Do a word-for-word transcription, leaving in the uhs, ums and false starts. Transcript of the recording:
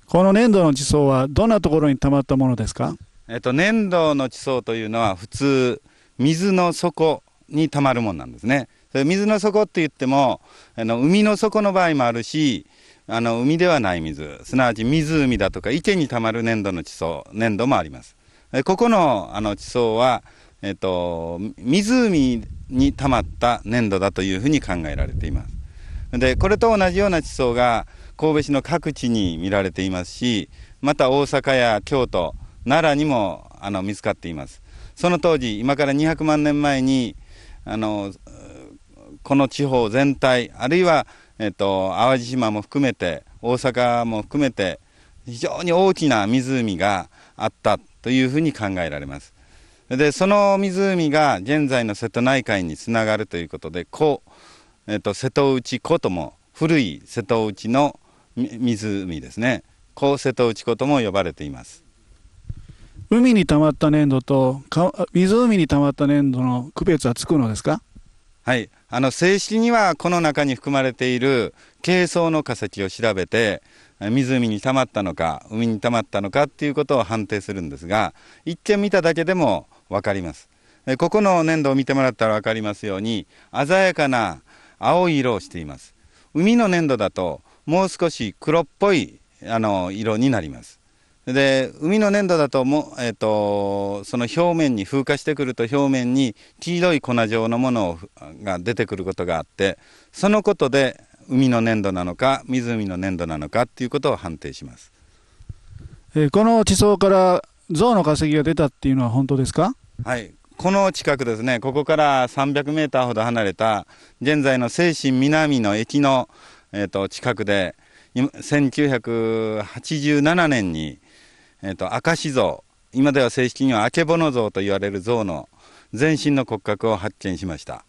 この粘土の地層はどんなところに溜まったものですか？ えっと、粘土の地層というのは普通水の底に溜まるものなんですね。それ水の底って言ってもあの海の底の場合もあるし、あの海ではない水、すなわち湖だとか池に溜まる粘土の地層、粘土もあります。ここのあの地層は、えっと、湖に溜まった粘土だというふうに考えられています。で、これと同じような地層が神戸市の各地に見られていますし、また大阪や京都、奈良にもあの見つかっています。その当時、今からにひゃくまんねんまえにあのこの地方全体、あるいは、えっと、淡路島も含めて大阪も含めて非常に大きな湖があったというふうに考えられます。で、その湖が現在の瀬戸内海につながるということで、こう、えっと、瀬戸内湖とも、古い瀬戸内の湖ですね、こう瀬戸内湖とも呼ばれています。 海に溜まった粘土と湖に溜まった粘土の区別はつくのですか？ はい、あの正式にはこの中に含まれている珪藻の化石を調べて、湖に溜まったのか海に溜まったのかっていうことを判定するんですが、一見見ただけでも分かります。ここの粘土を見てもらったら分かりますように、鮮やかな青い色をしています。海の粘土だともう少し黒っぽいあの色になります。で、海の粘土だとも、えー、とその表面に風化してくると表面に黄色い粉状のものが出てくることがあって、そのことで海の粘土なのか湖の粘土なのかっていうことを判定します。 えー、この地層から象の化石が出たっていうのは本当ですか？ はい、この近くですね、ここからさんびゃくメーターほど離れた現在の清新南の駅の、えー、と近くでせんきゅうひゃくはちじゅうななねんにえー、と明石象、今では正式にはあけぼの象と言われる象の全身の骨格を発見しました。